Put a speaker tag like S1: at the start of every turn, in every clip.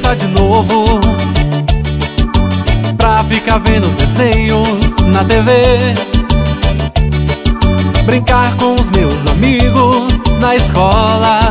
S1: criança de novo, pra ficar vendo desenhos na TV, brincar com os meus amigos na escola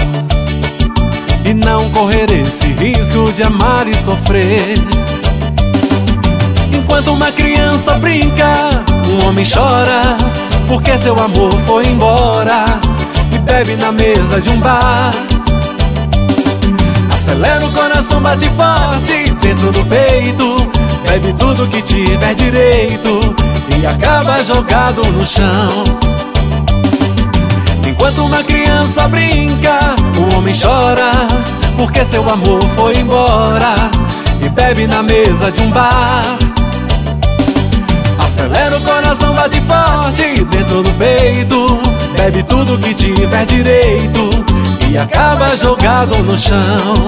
S1: e não correr esse risco de amar e sofrer. Enquanto uma criança brinca, um homem chora, porque seu amor foi embora e bebe na mesa de um bar. Acelera o coração, bate forte dentro do peito, bebe tudo que tiver direito e acaba jogado no chão. Enquanto uma criança brinca, um homem chora, porque seu amor foi embora e bebe na mesa de um bar. Acelera o coração, bate forte dentro do peito, bebe tudo que tiver direito e acaba jogado no chão.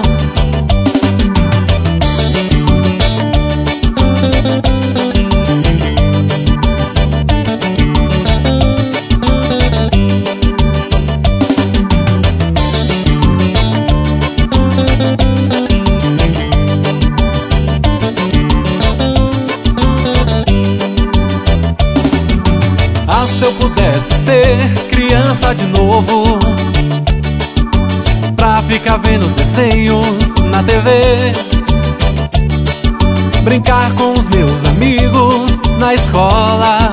S1: Ah, se eu pudesse ser criança de novo, pra ficar vendo desenhos na TV, brincar com os meus amigos na escola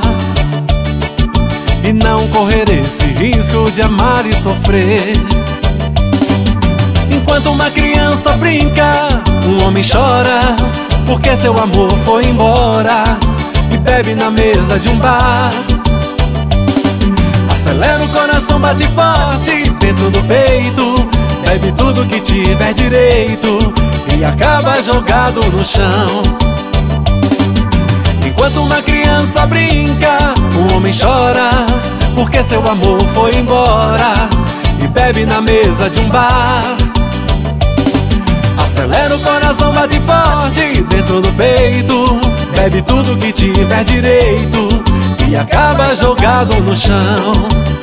S1: e não correr esse risco de amar e sofrer. Enquanto uma criança brinca, um homem chora, porque seu amor foi embora e bebe na mesa de um bar. Acelera o coração, bate forte dentro do peito, bebe tudo que tiver direito e acaba jogado no chão. Enquanto uma criança brinca, um homem chora, porque seu amor foi embora e bebe na mesa de um bar. Acelera o coração, bate forte dentro do peito, bebe tudo que tiver direito e acaba jogado no chão.